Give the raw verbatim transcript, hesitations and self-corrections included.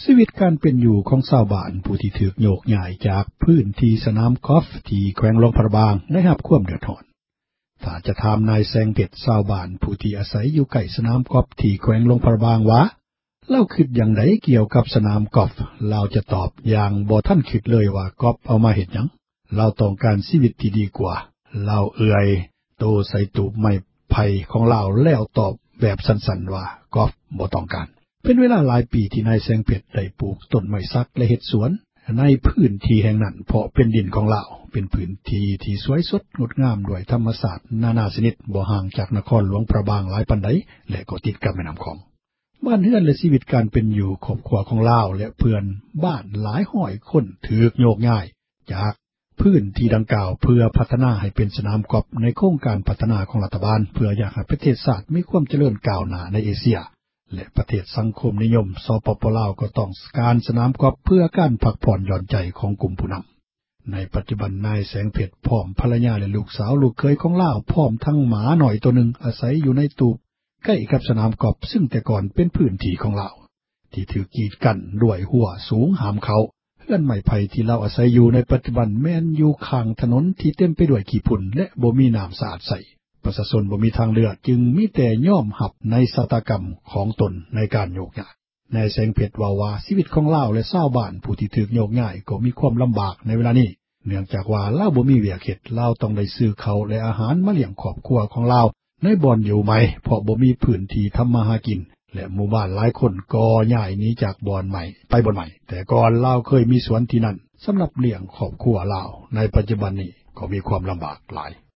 ชีวิตการเป็นอยู่ของชาวบ้านผู้ที่ถูกโยกย้ายจากพื้นที่สนามกอล์ฟที่แขวงหลวงพระบางได้รับความเดือดร้อนถ้าจะถามนายแสงเพชรชาวบ้านผู้ที่อาศัยอยู่ใกล้สนามกอล์ฟที่แขวงหลวงพระบางว่าเล่าคิดอย่างไดเกี่ยวกับสนามกอล์ฟเราจะตอบอย่างบ่ทันคิดเลยว่ากอล์ฟเอามาเฮ็ดหยังเราต้องการชีวิตที่ดีกว่าเราเอื่อยโตใส่ตูบไม้ไผ่ของเราแล้วตอบแบบสั้นๆว่ากอล์ฟบ่ต้องการเป็นเวลาหลายปีที่นายแสงเพชรได้ปลูกต้นไม้สักและเฮ็ดสวนในพื้นที่แห่งนั้นเพราะเป็นดินของเราเป็นพื้นที่ที่สวยสดงดงามด้วยธรรมชาตินานาชนิดบ่ห่างจากนครหลวงพระบางหลายปานใดและก็ติดกับแม่น้ำคองบ้านเรือนและชีวิตการเป็นอยู่ครอบครัวของเราและเพื่อนบ้านหลายร้อยคนถูกโยกย้ายจากพื้นที่ดังกล่าวเพื่อพัฒนาให้เป็นสนามกอล์ฟในโครงการพัฒนาของรัฐบาลเพื่ออยากให้ประเทศชาติมีความเจริญก้าวหน้าในเอเชียและประเทศสังคมนิยมสปป.ลาวก็ต้องการสนามกอล์ฟเพื่อการพักผ่อนหย่อนใจของกลุ่มผู้นำในปัจจุบันนายแสงเพชรพร้อมภรรยาและลูกสาวลูกเขยของลาวพร้อมทั้งหมาหน่อยตัวหนึ่งอาศัยอยู่ในตูบใกล้กับสนามกอล์ฟซึ่งแต่ก่อนเป็นพื้นที่ของลาวที่ถูกกีดกันด้วยหัวสูงหามเขาเฮือนไม้ไผ่ที่เราอาศัยอยู่ในปัจจุบันแม้นอยู่ข้างถนนที่เต็มไปด้วยขี้ฝุ่นและบ่มีน้ำสะอาดใช้ประชาชนบ่มีทางเลือกจึงมีแต่ยอมรับในชะตากรรมของตนในการโยกย้ายนายแสงเพชรว่าว่าชีวิตของลาวและชาวบ้านผู้ที่ถูกโยกย้ายก็มีความลำบากในเวลานี้เนื่องจากว่าลาวบ่มีเวียกเฮ็ดลาวต้องได้ซื้อข้าวและอาหารมาเลี้ยงครอบครัวของลาวในบ่อนอยู่ใหม่เพราะบ่มีพื้นที่ทำมาหากินและหมู่บ้านหลายคนก็ย้ายหนีจากบ่อนใหม่ไปบ่อนใหม่แต่ก่อนลาวเคยมีสวนที่นั่นสำหรับเลี้ยงครอบครัวลาวในปัจจุบันนี้ก็มีความลำบากหลาย